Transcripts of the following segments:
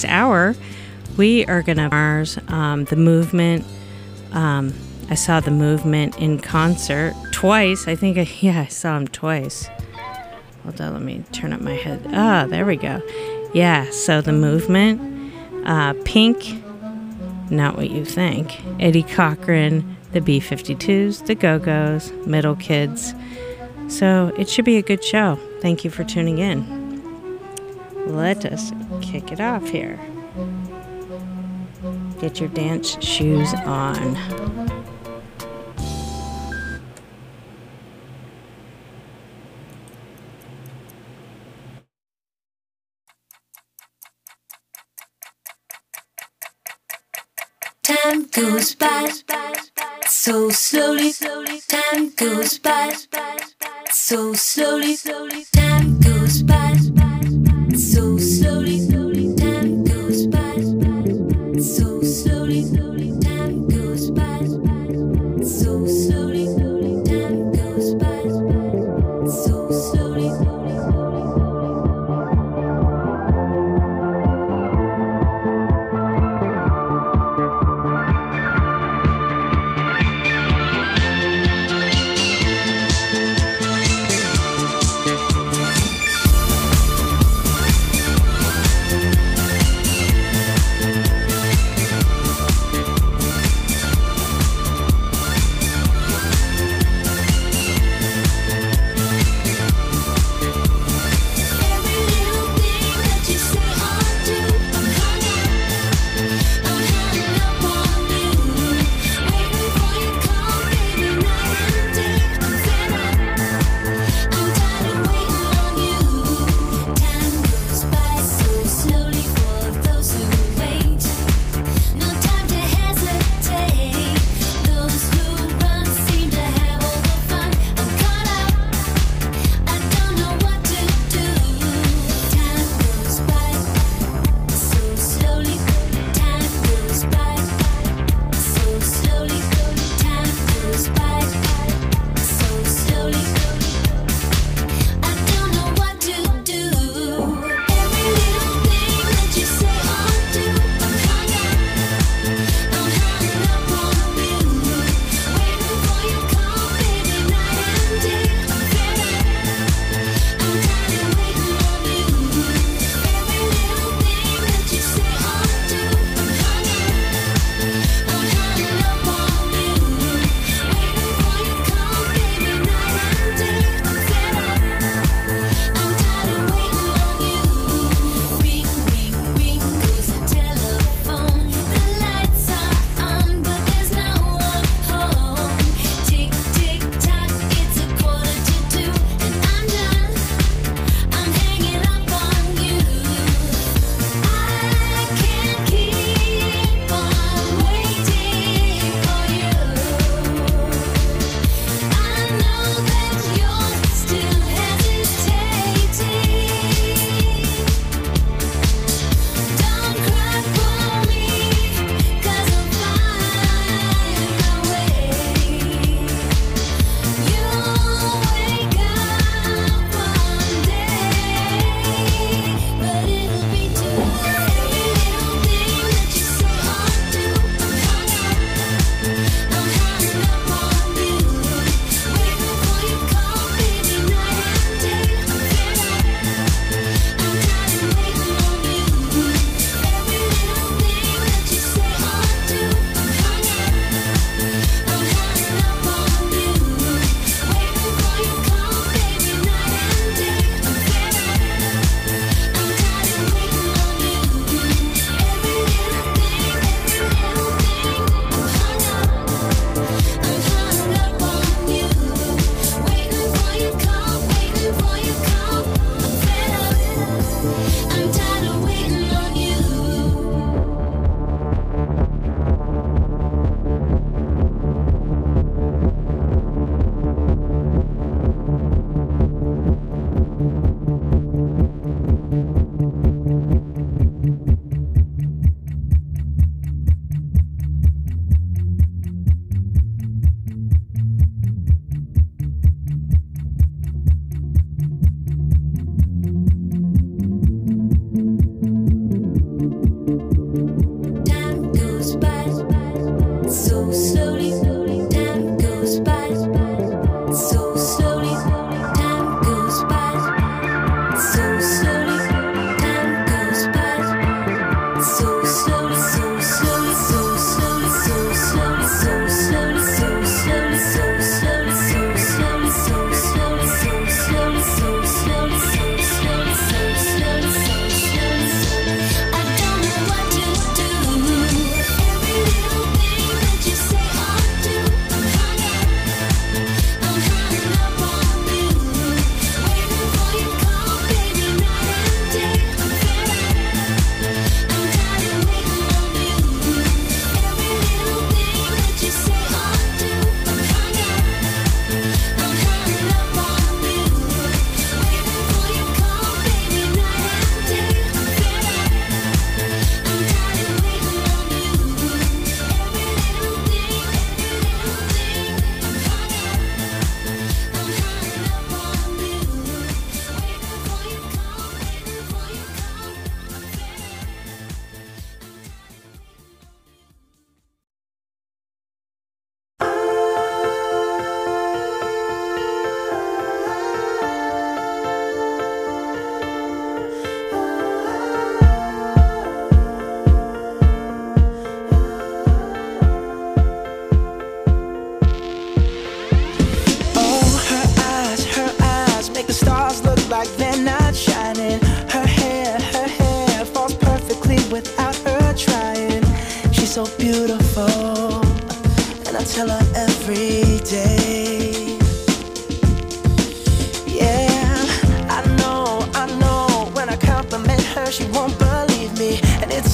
hour, we are going to Mars, the Movement. I saw the Movement in concert twice. I think, I saw him twice. Hold on, let me turn up my head. Ah, there we go. Yeah, so the Movement, Pink, Not What You Think, Eddie Cochran, the B-52s, the Go-Go's, Middle Kids. So it should be a good show. Thank you for tuning in. Let us kick it off here. Get your dance shoes on. Time goes by so slowly. Time goes by so slowly. Time goes by so slowly. Time goes by so slowly. Time goes by so slowly. Time goes by so slowly.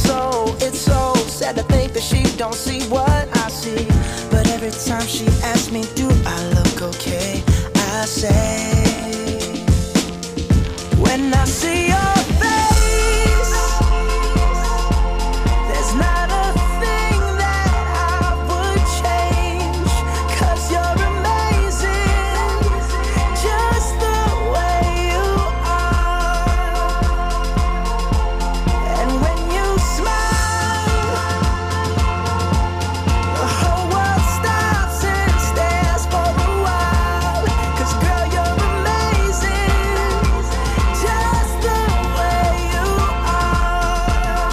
it's so sad to think that she don't see what I see. But every time she asks me, do I look okay? I say, when I see your face, there's not a thing that I would change. 'Cause you're amazing, just the way you are. And when you smile, the whole world stops and stares for a while. 'Cause girl, you're amazing, just the way you are.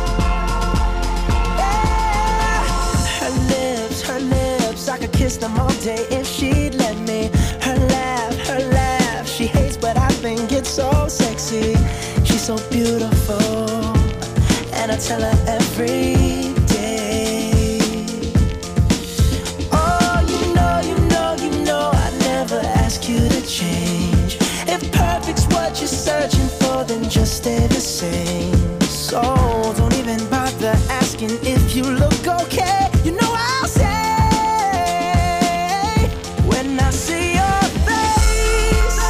Yeah. Her lips, I could kiss them all day if she'd let me. Her laugh, she hates but I think it's so sexy. She's so beautiful, and I tell her every day. Oh, you know, I never ask you to change. If perfect's what you're searching for, then just stay the same. So don't even bother asking if you look okay. You know I'll say, when I see your face,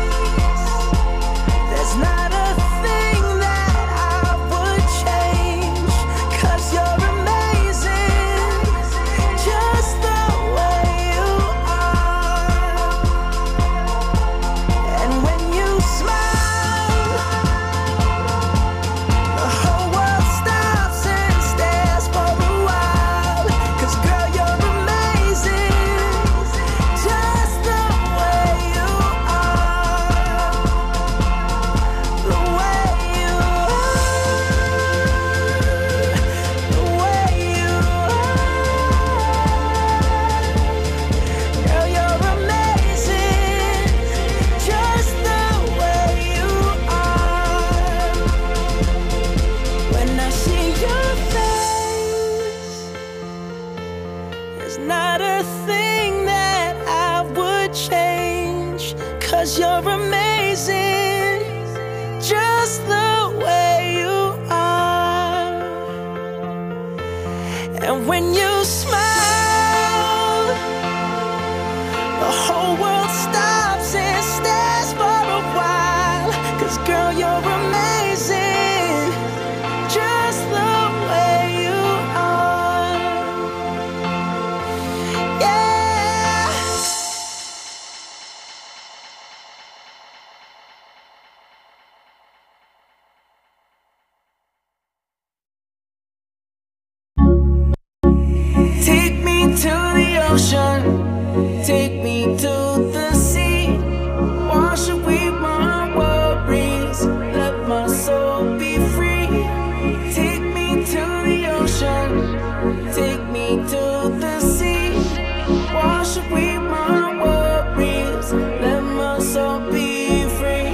there's not a thing that I would change. 'Cause you're amazing, just the way you are. And when you smile, the whole world stops and stares for a while. 'Cause girl, you're amazing, just the way you are. The way you are. The way you are. Girl, you're amazing, just the way you are. When I see your face, there's not a thing that I would change. 'Cause you're amazing, just the way you are. And when you smile, the whole world stops and stares for a while. 'Cause girl, you're amazing, just the way you are. Yeah. Take me to the ocean, take me to the sea. Wash away my worries, let my soul be free. Take me to the ocean, take me to the sea. Wash away my worries, let my soul be free.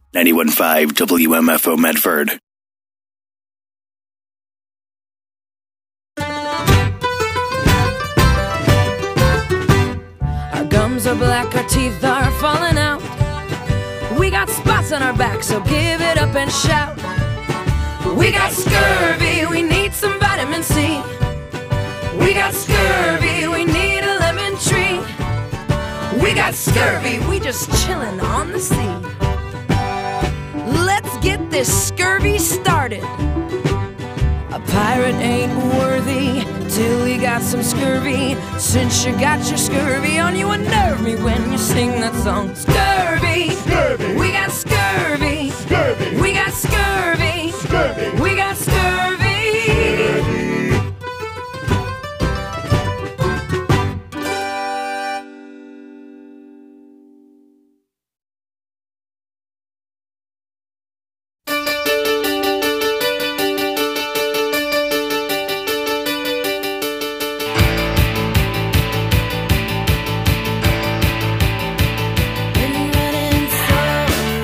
91.5 WMFO Medford. Our gums are black, our teeth are falling out. We got spots on our back, so give it up and shout. We got scurvy, we need some vitamin C. We got scurvy, we need a lemon tree. We got scurvy, we just chillin' on the sea. Let's get this scurvy started. A pirate ain't worthy till he got some scurvy. Since you got your scurvy on, you unnerve me when you sing that song. Scurvy, scurvy. We got scurvy, scurvy. We got scurvy, scurvy. We got scurvy. Been running so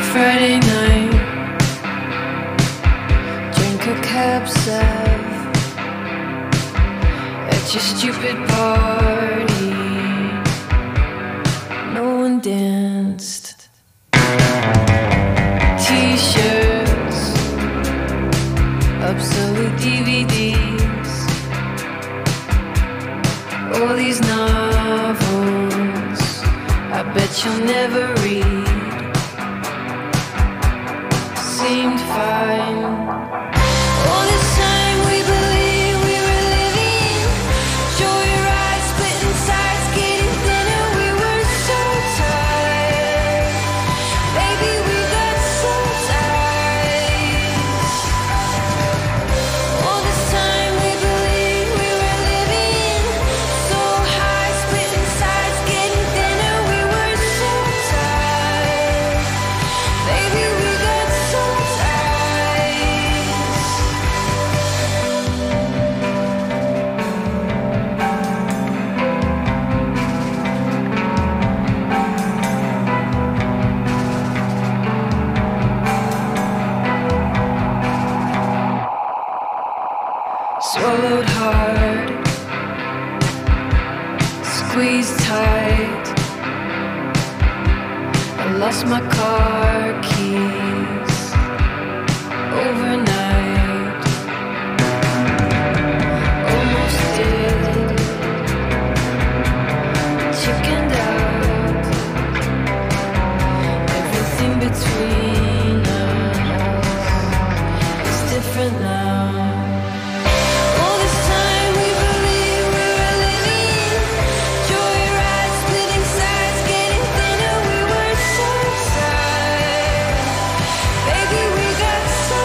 Friday night, drink a cab Sav at your stupid party. No one danced. T-shirts, obsolete DVDs, all these novels I bet you'll never read. Seemed fine. All this time we believed we were living. Joyride, splitting sides, getting thinner. We were so tired. Baby, we got so tired. All this time we believed we were living. So high, splitting sides, getting thinner. We were so tired. Baby, we got so swallowed hard, squeezed tight. I lost my car keys overnight. Almost did, chickened out. Everything between us is different now. All this time we believed we were living. Joyride, splitting sides, getting thinner. We were so tired. Baby, we got so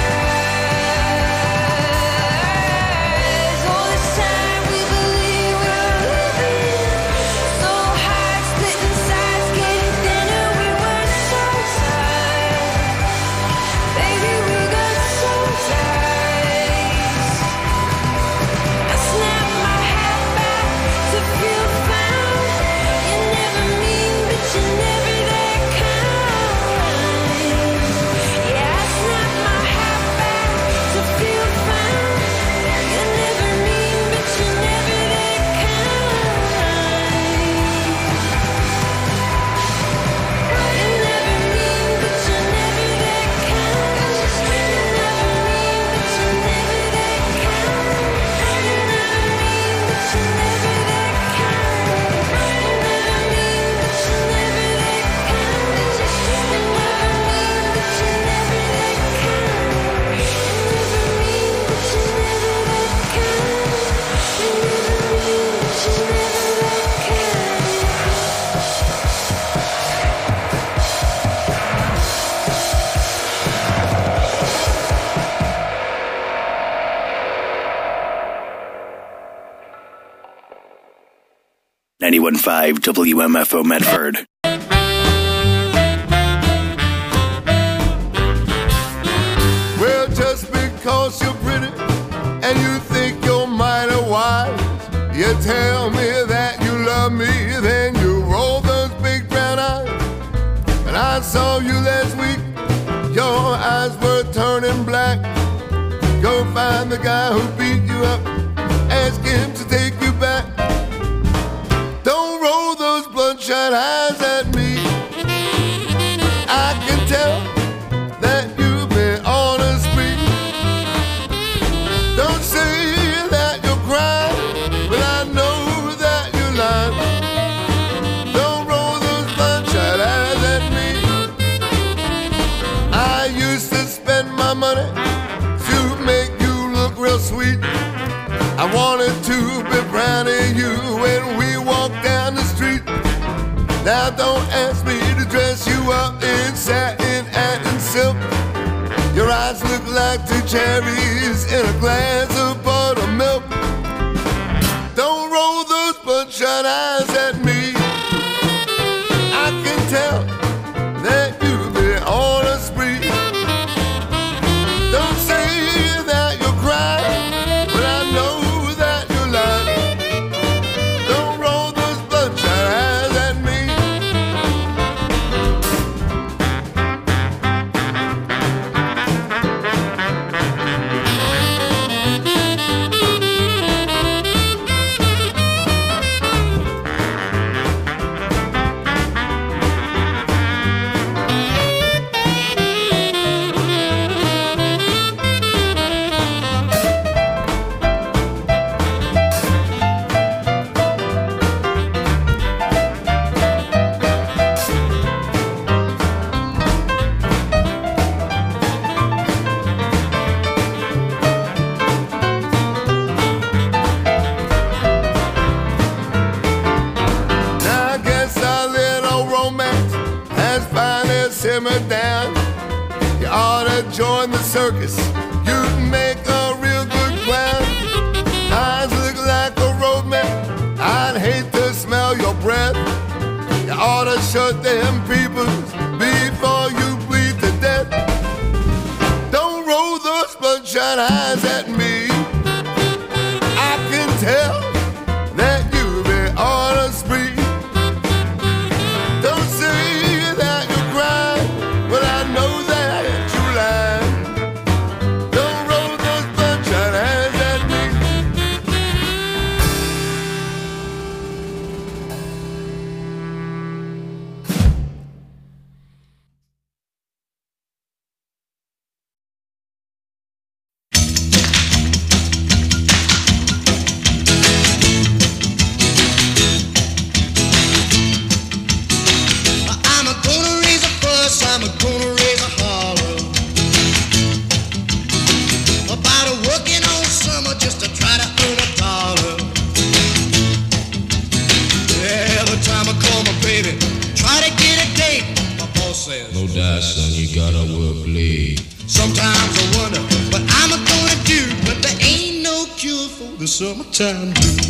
tired. All this time we believed we were living. So high, splitting sides, getting thinner. We were so tired. Baby, we got so tired. I snap my hat back to feel found. You're never mean, but you're never that kind. Yeah, I snap my hat back to feel found. You're never mean, but you're never that kind. You're never mean, but you're never that kind. You're never mean, but you're never that kind. You're never mean, but you're never that kind. You're never mean, but you're never that kind. You're never mean, but you're never that kind. You're never mean, but you're never that kind. You're never mean, but you're never that kind. 91.5 WMFO Medford. Well, just because you're pretty and you think you're mighty wise, you tell me that you love me, then you roll those big brown eyes. And I saw you last week, your eyes were turning black. Go find the guy who beat you up, ask him to take you back. Don't roll those bloodshot eyes at me. I can tell that you've been on a spree. Don't say that you're crying, but I know that you're lying. Don't roll those bloodshot eyes at me. I used to spend my money to make you look real sweet. I wanted to be proud of you when we walked down the street. Now don't ask me to dress you up in satin and silk. Your eyes look like two cherries in a glass of buttermilk. Don't roll those bloodshot eyes at me. I can tell that you've been on a spree. Don't say that you're crying, but I know that you're lying. Don't roll those bloodshot eyes at me. to simmer down. You ought to join the circus. You'd make a real good clown. Eyes look like a roadmap. I'd hate to smell your breath. You ought to shut them peoples before you bleed to death. Don't roll those bloodshot eyes at me. I can tell that you've been on a spree. Don't say that you cry, but I know that you lie. Don't roll those bloodshot eyes at me. I'm gonna raise a fuss, I'm gonna raise a holler about working all summer just to try to earn a dollar. Every time I call my baby, try to get a date, my boss says, no doubt, son, you gotta work late. Sometimes I wonder what I'm gonna do, but there ain't no cure for the summertime blues.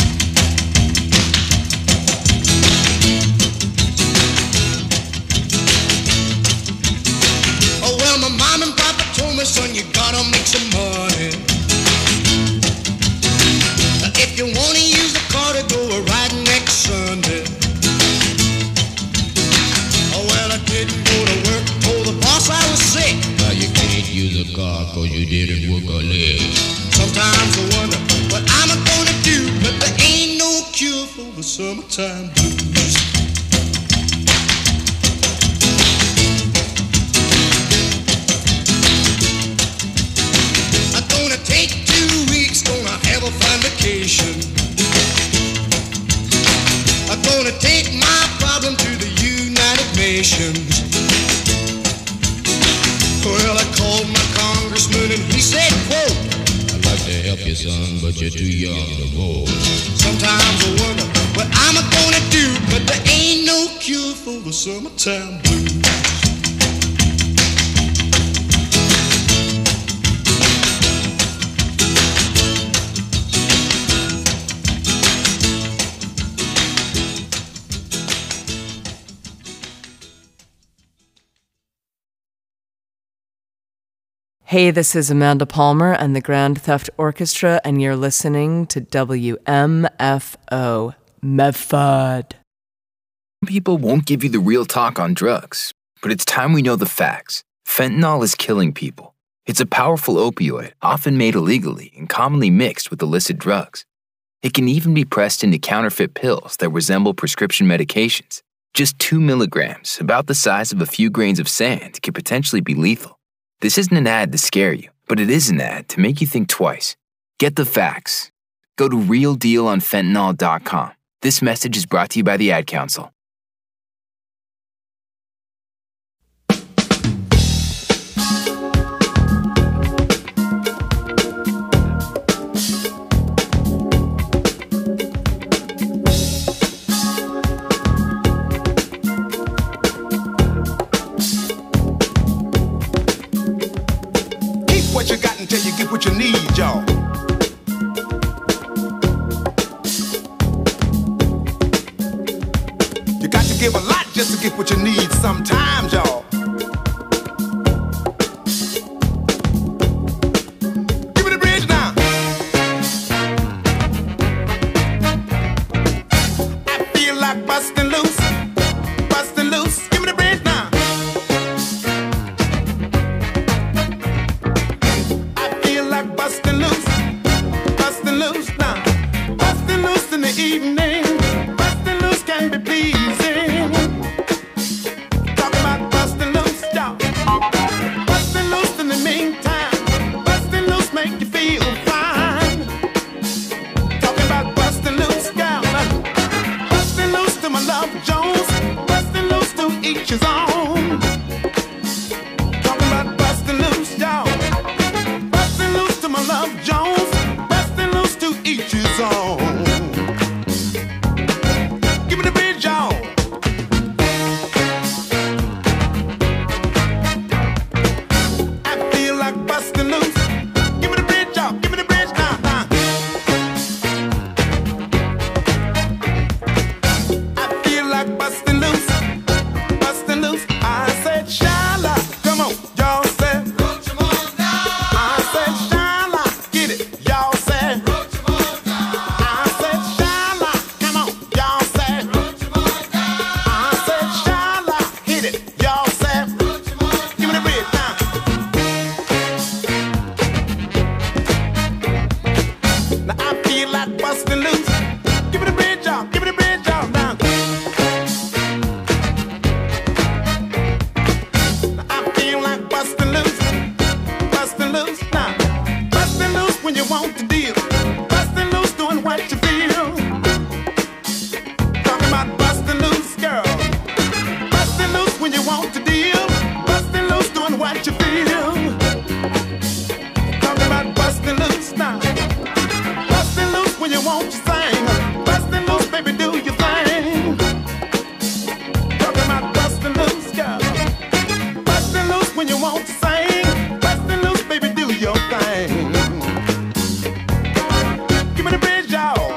Oh, well, my mom and papa told me, son, you gotta make some money. If you wanna use the car to go a riding next Sunday. Oh, well, I didn't go to work, told the boss I was sick. Now you can't use a car cause you didn't work a leg. Sometimes I wonder what I'm gonna do, but there ain't no cure for the summertime blues. I'm gonna take 2 weeks, gonna have a fine vacation. I'm gonna take my problem to the United Nations. Well, I called my congressman and he said, quote, I'd like to help you, son, but you're too young to vote. Sometimes I wonder what I'm gonna do, but there ain't no cure for the summertime blues. Hey, this is Amanda Palmer and the Grand Theft Orchestra, and you're listening to WMFO Medford. People won't give you the real talk on drugs, but it's time we know the facts. Fentanyl is killing people. It's a powerful opioid, often made illegally and commonly mixed with illicit drugs. It can even be pressed into counterfeit pills that resemble prescription medications. Just 2 milligrams, about the size of a few grains of sand, could potentially be lethal. This isn't an ad to scare you, but it is an ad to make you think twice. Get the facts. Go to realdealonfentanyl.com. This message is brought to you by the Ad Council. What you got until you get what you need, y'all. You got to give a lot just to get what you need sometimes, y'all. Give me the bridge now. I feel like busting loose, busting loose. Give me the bridge now. Bustin' loose now. Bustin' loose in the evening. Bustin' loose can be pleasing. feel. Busting loose, doing what you feel. Talking about busting loose now. Busting loose when you want to sing. Busting loose, baby, do your thing. Talking about busting loose, girl. Busting loose when you want to sing. Busting loose, baby, do your thing. Give me the bridge, y'all.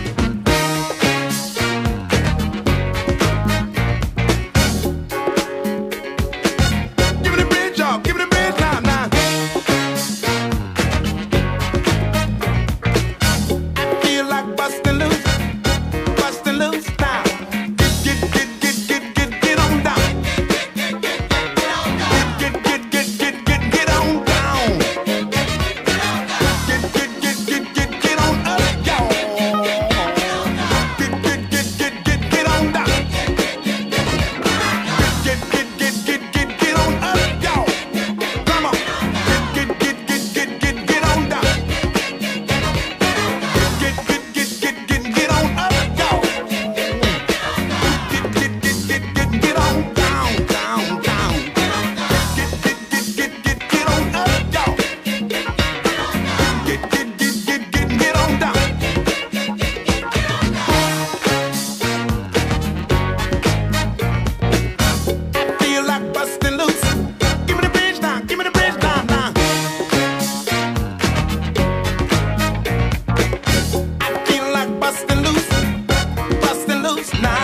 Give me the bridge, y'all. Give me the bridge now, now. I feel like busting loose now. Get on down. Get on down. Get on up, y'all. Get on down. Get on up, y'all. Come on. Get on down. Get on up, y'all. Get on down, down, down. Get on up, y'all. Get on down. Feel like busting loose. Give me the bridge now. Give me the bridge now, now. I feel like busting loose now.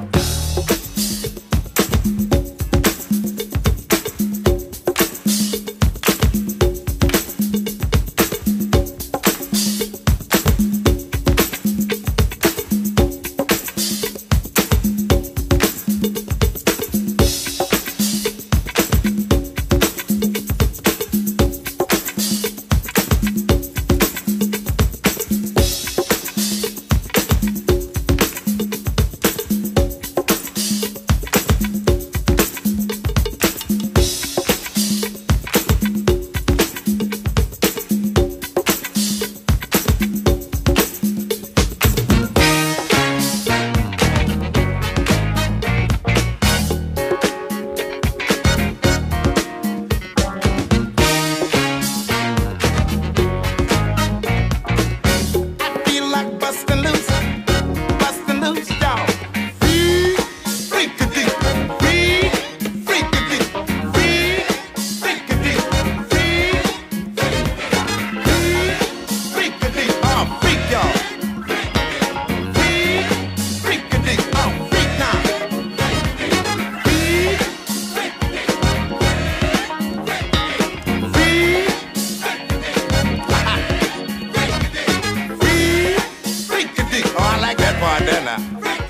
I feel like busting loose, y'all. Freak-a-dee, freak-a-dee, freak-a-dee, freak-a-dee, oh, freak, y'all. Freak-a-dee, oh, freak now. Freak-a-dee, oh, I like that part there now.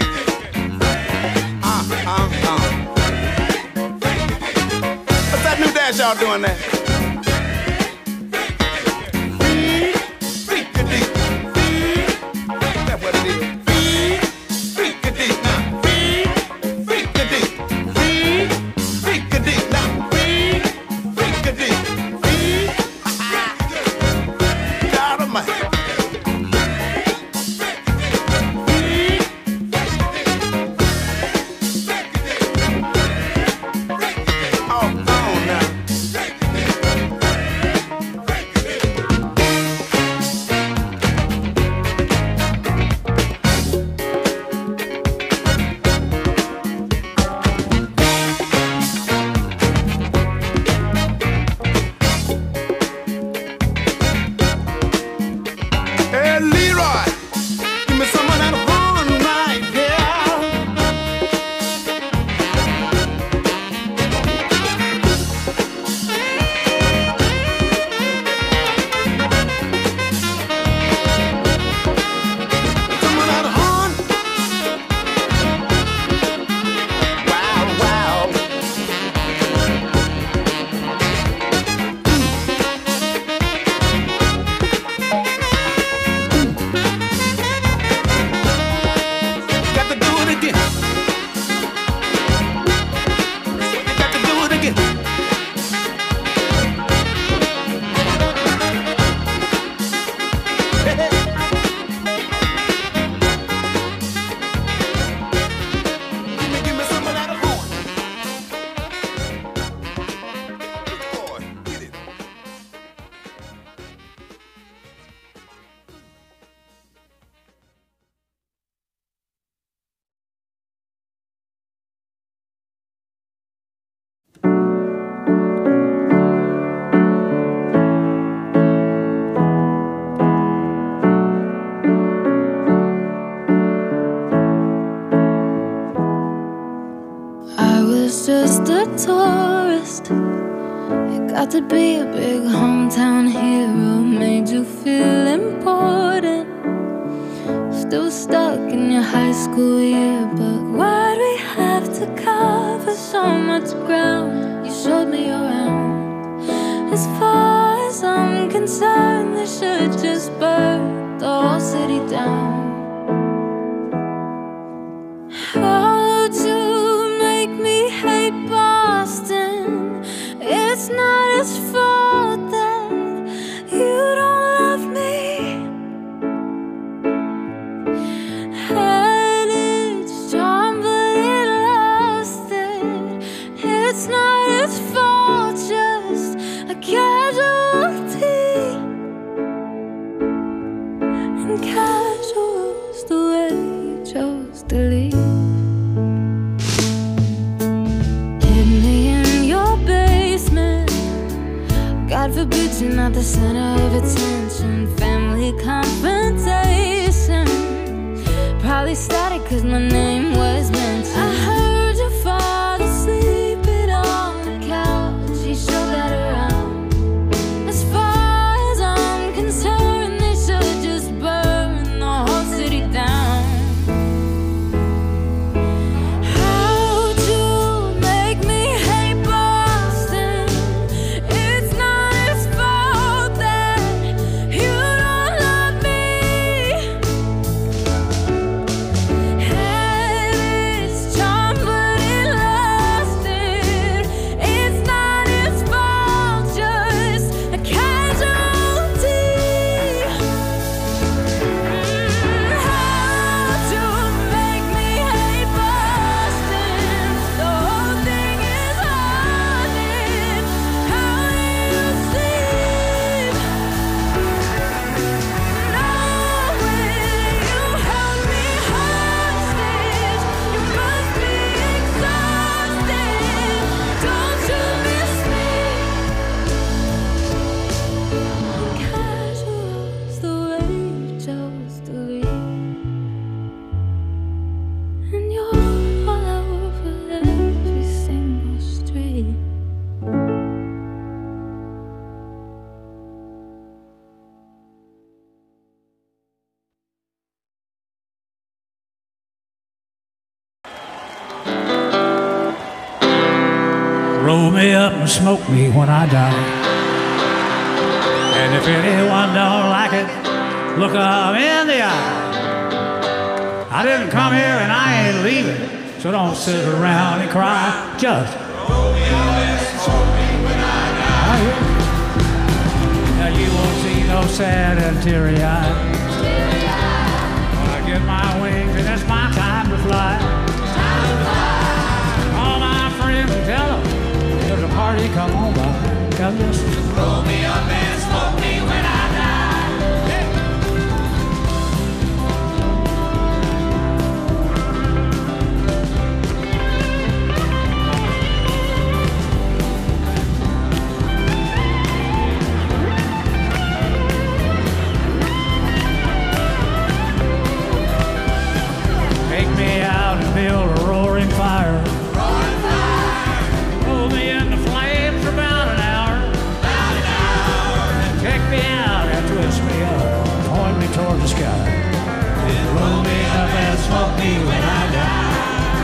What's that new dance y'all doing there? Freak-a-dee, that's what it is. Freak-a-dee, now. Freak-a-dee, freak-a-dee, now. Freak-a-dee, God Almighty. Oh, now. tourist. You got to be a big hometown hero, made you feel important. Still stuck in your high school yearbook. Why'd we have to cover so much ground? You showed me around. As far as I'm concerned, they should just burn the whole city down. How'd you make me hate Boston? It's not his fault that you don't love me. Had its charm but it lost it. It's not his fault, just a casualty. And casual's the way you chose to leave. God forbid you're not the center of attention. Family confrontation. Probably started cause my name was mentioned. I heard your father sleeping on the couch. He showed that around. As far as I'm concerned, they should just burn the whole city down. How'd you make me hate Boston? It's not his fault that you don't love me. Had its charm but it lost it. It's not his fault, just a casualty. How'd you make me hate Boston? The whole thing is haunted. How do you sleep? Knowing you held me hostage. You must be exhausted. Don't you miss me? Casual's the way you chose to leave. And you're all over every single street. Roll me up and smoke me when I die. And if anyone don't like it, look 'em in the eye. I didn't come here and I ain't leaving, so don't sit around and cry. Just roll me up and smoke me when I die. Now you won't see no sad and teary eyes. When I get my wings and it's my time to fly. All my friends tell them there's a party, come on by. Come just roll me up and smoke me when I die. Take me out and build a roaring fire. Roll me in the flames for about an hour. Take me out and twist me up, point me toward the sky. Then roll me up and smoke me when I die.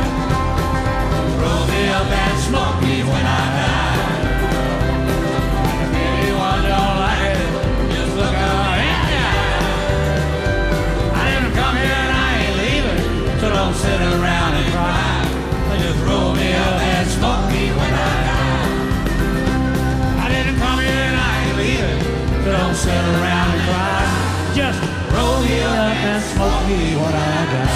Roll me up and smoke me when I die. If anyone don't like it, just look out in the eye. I didn't come here and I ain't leaving, so don't sit around and cry. Just roll me up and smoke me when I die. I didn't come here and I ain't leaving, so don't sit around and cry. Just roll me up and smoke me when I die.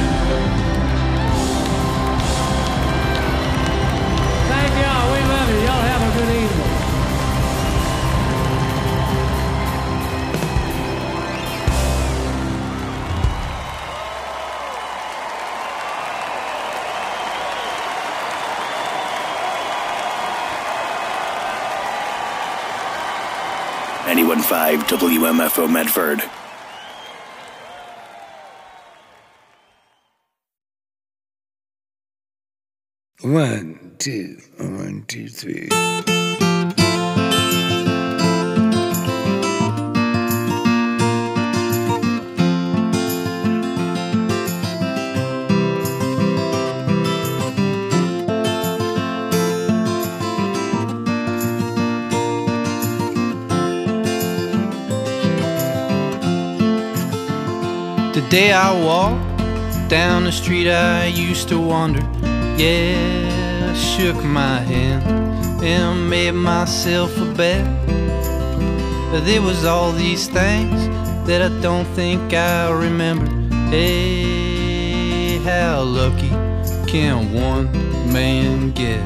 Thank y'all. We love you. Y'all have a good evening. .5 WMFO Medford. One, two, one. 1, 2, 3. The day I walked down the street I used to wander, yeah, I shook my hand and made myself a bet. There was all these things that I don't think I remember. Hey, how lucky can one man get?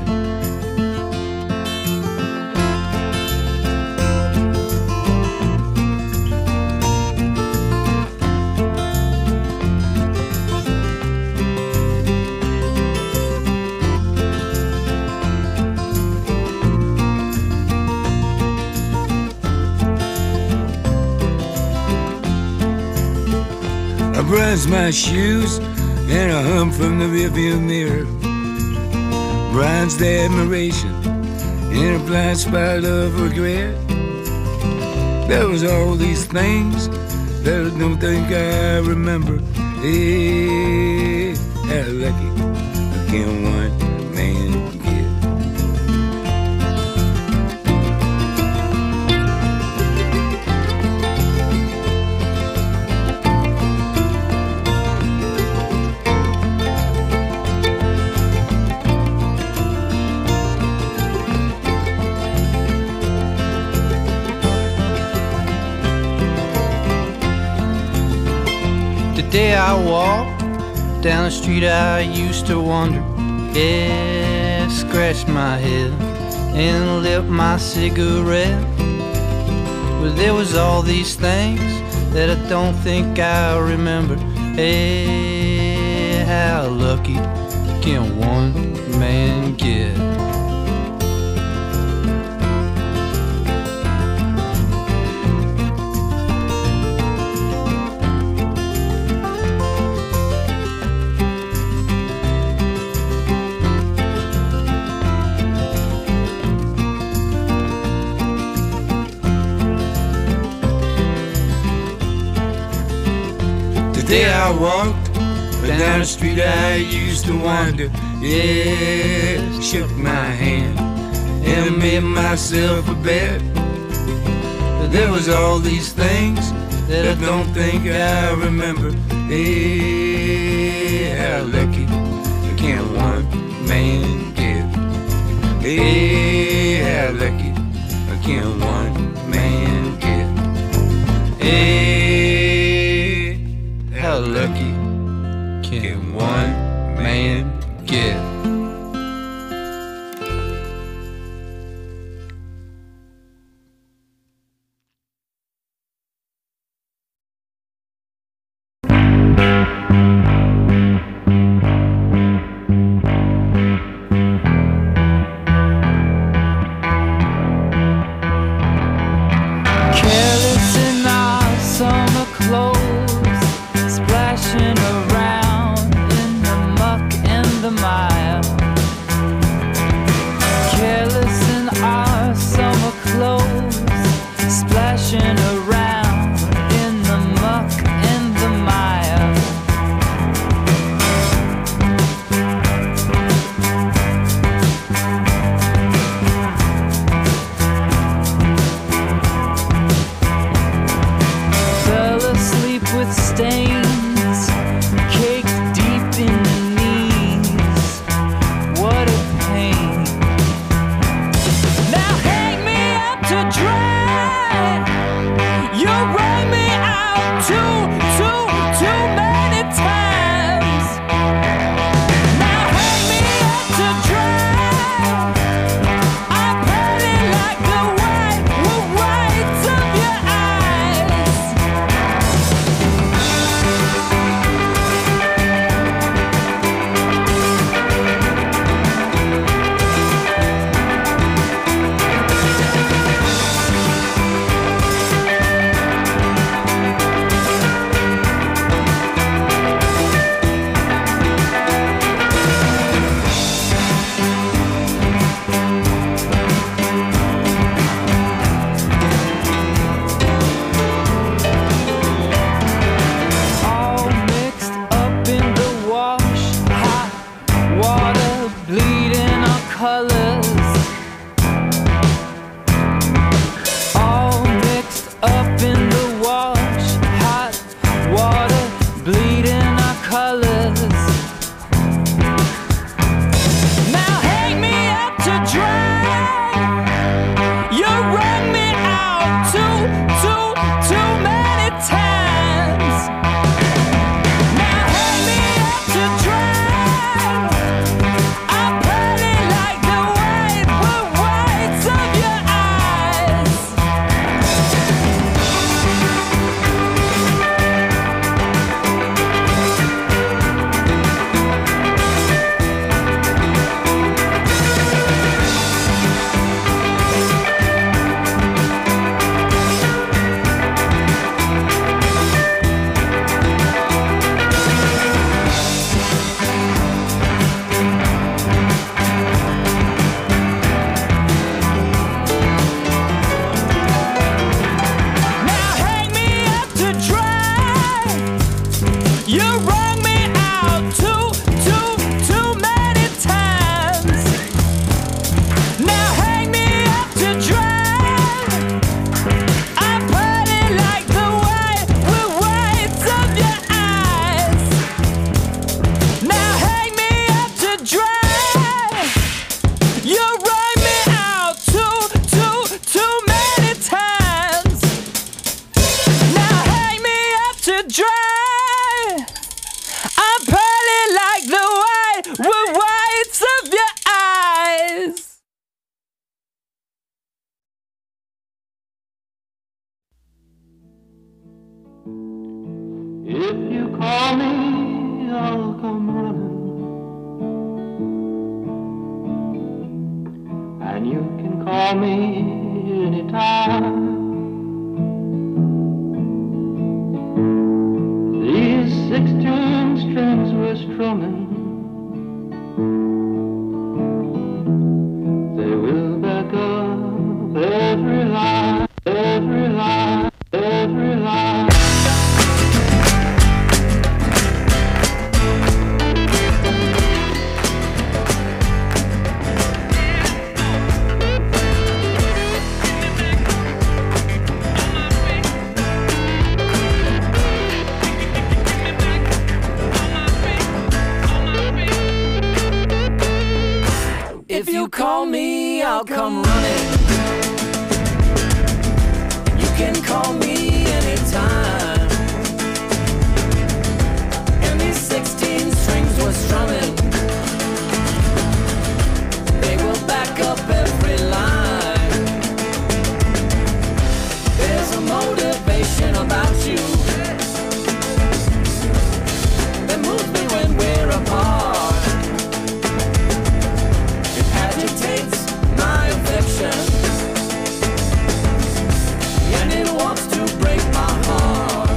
I brush my shoes and I hum from the rearview mirror. Bronzed admiration in a blind spot of regret. There was all these things that I don't think I remember. Hey, how lucky can one man get? The day I walked down the street I used to wander, yeah, scratched my head and lit my cigarette. Well, there was all these things that I don't think I remember. Hey, how lucky can one man get? The day I walked down the street I used to wander, yeah, shook my hand and made myself a bet. There was all these things that I don't think I remember. Hey, how lucky can one man get? Hey, how lucky can one man get? Hey, how lucky can one man get? can call me anytime. These 16 strings were strumming. They will back up every line, every line, every line. If you call me, I'll come running. You can call me anytime. And these 16 strings were strumming. They will back up every line. There's a motivation about you that moves me when we're apart. Agitates my affection, and it wants to break my heart.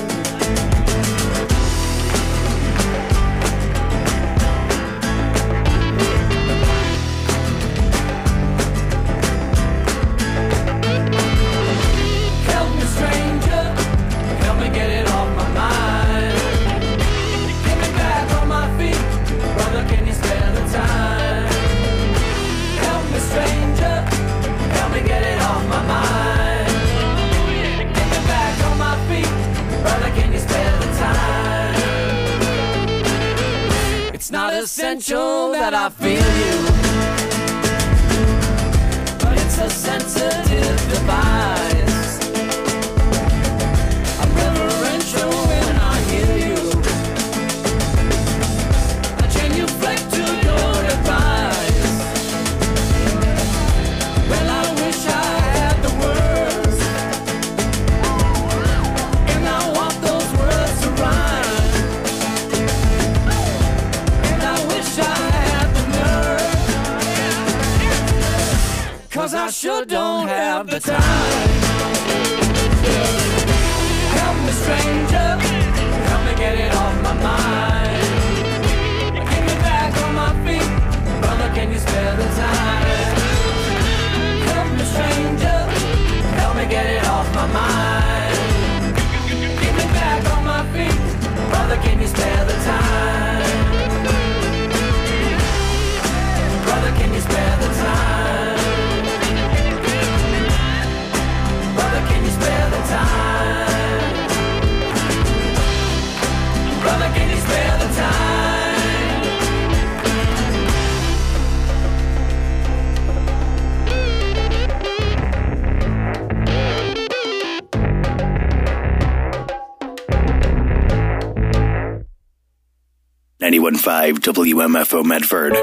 Help me, stranger, help me get it off my mind. Get me back on my feet, brother, can you spare the time? Help me, stranger, help me get it off my mind. Get me back on my feet, brother, can you spare the time? It's not essential that I feel you, but it's a sensitive device. I'm reverential when I hear you. I genuflect to your advice. Well, I wish I had the words, and I want those words to rhyme. And I wish I had the nerve, 'cause I sure don't have the time. Help me, stranger, help me get it off my mind. Get me back on my feet, brother, can you spare the time? Help me, stranger, help me get it off my mind. Get me back on my feet, brother, can you spare the time? Brother, can you spare the time? Brother, can you spare the time? Brother, can you spare the time? 91.5 WMFO Medford.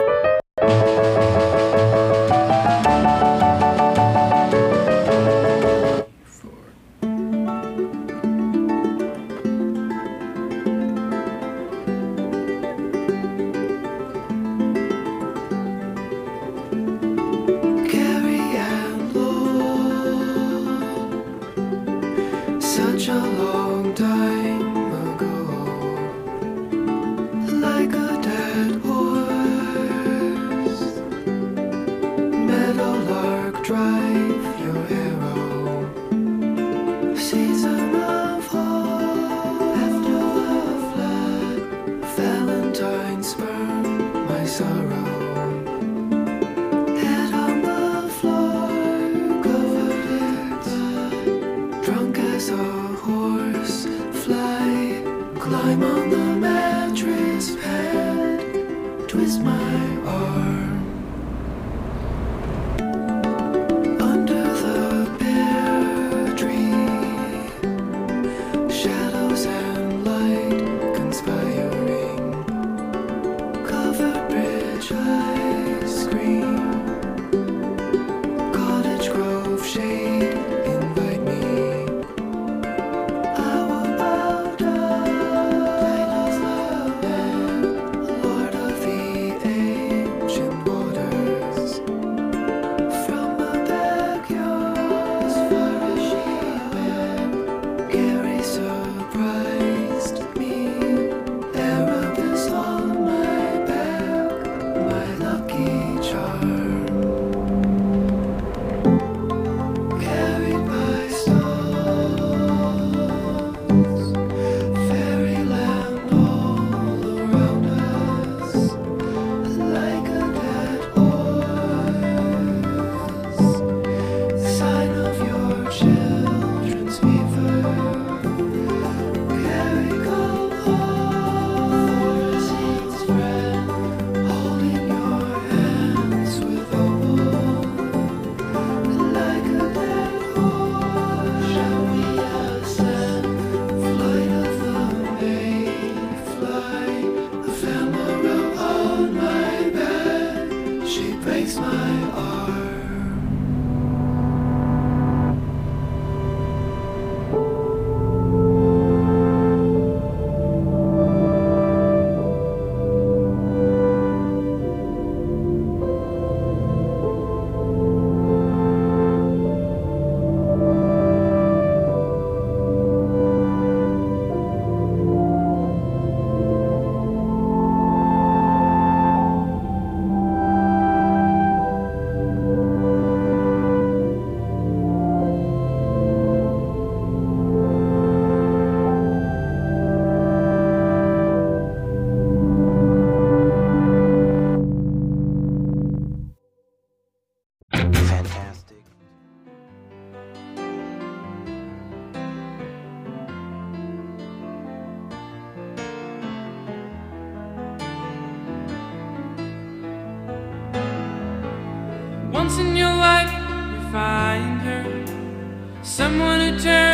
Such a long time ago, like a dead horse, meadowlark drive your arrow, season of hope, after the flood, Valentine spurn my sorrow, head on the floor, covered in blood, drunk as a horse, fly, climb on the mattress pad, twist my arm. Under the pear tree, shadows and light conspiring, covered bridge ice cream, cottage grove shade, invite me. I will bow down, Lord of the ancient waters, from once in your life you find her, someone who turns